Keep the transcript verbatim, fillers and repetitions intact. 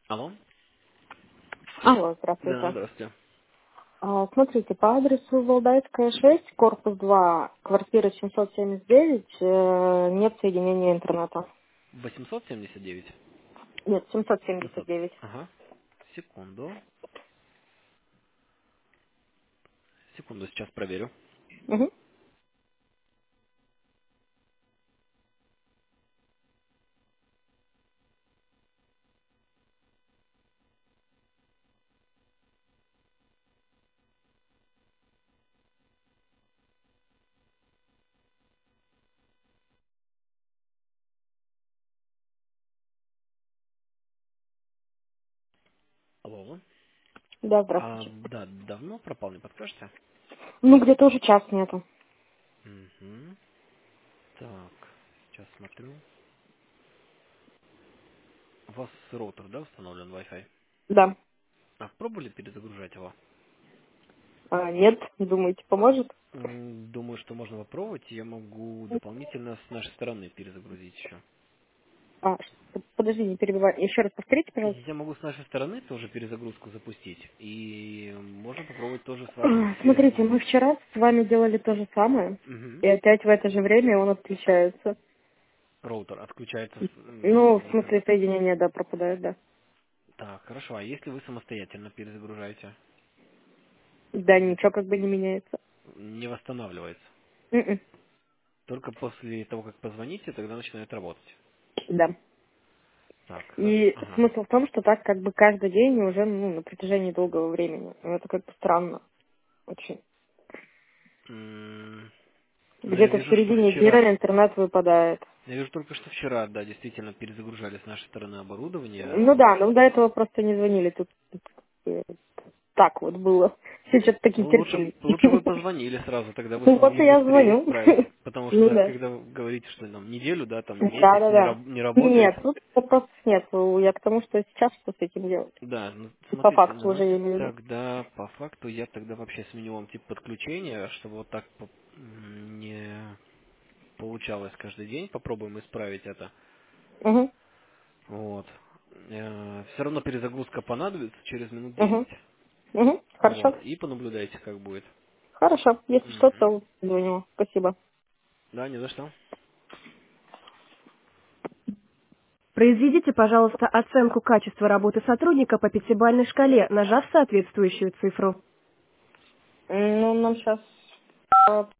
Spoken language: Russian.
Алло? Алло, Да, здравствуйте. здравствуйте. А, Смотрите, по адресу Валдайская, шесть, корпус два, квартира семьсот семьдесят девять, э, нет соединения интернета. восемьсот семьдесят девять? Нет, семьсот семьдесят семьсот. девять. Ага. Секунду. Секунду, сейчас проверю. Угу. Алло. Да, А, здравствуйте. да, давно пропал, не подскажете? Ну, где-то уже час нету. Угу. Так, сейчас смотрю. У вас роутер, да, установлен Wi-Fi? Да. А пробовали перезагружать его? А, нет, думаете, поможет? М, Думаю, что можно попробовать. Я могу дополнительно с нашей стороны перезагрузить еще. А, ш- подожди, не перебивай. Еще раз повторите, пожалуйста. Я могу с нашей стороны тоже перезагрузку запустить. И можно попробовать тоже с вашей А, Смотрите, мы перезагрузить. вчера с вами делали то же самое, Угу. и опять в это же время он отключается. Роутер отключается с Ну, в м, смысле, интернет. соединение, да, пропадает, да. Так, хорошо. А если вы самостоятельно перезагружаете, Да, ничего как бы не меняется. не восстанавливается. М-м. Только после того, как позвоните, тогда начинает работать. Да. Так, хорошо. И Ага. смысл в том, что так как бы каждый день уже ну, на протяжении долгого времени. Ну, это как-то странно очень. М, Ну, я Где-то в вижу, что середине дня вчера... интернет выпадает. Я вижу только, что вчера, да, действительно перезагружали с нашей стороны оборудование. Ну да, но до этого просто не звонили. Тут э, так вот было. Все что-то такие Ну, лучше, терпели. лучше бы позвонили сразу, тогда вы Ну вот смогли и я быстрее звоню. исправить. Потому Ну что, да. когда вы говорите, что там неделю, да, там месяц не, Да-да-да. раб- не работает, Нет, тут вопросов нет. Я к тому, что сейчас что с этим делать. да, ну, По смотрите, факту уже я давайте имею в виду. тогда, по факту, я тогда вообще сменю вам тип подключения, чтобы вот так по- м, не получалось каждый день. Попробуем исправить это. Угу. Вот. Все равно перезагрузка понадобится через минут Угу. десять. Угу. Вот. Хорошо. И понаблюдайте, как будет. Хорошо. Если что, Мгм. то звоню. Спасибо. Да, не за что. Произведите, пожалуйста, оценку качества работы сотрудника по пятибалльной шкале, нажав соответствующую цифру. Ну, нам сейчас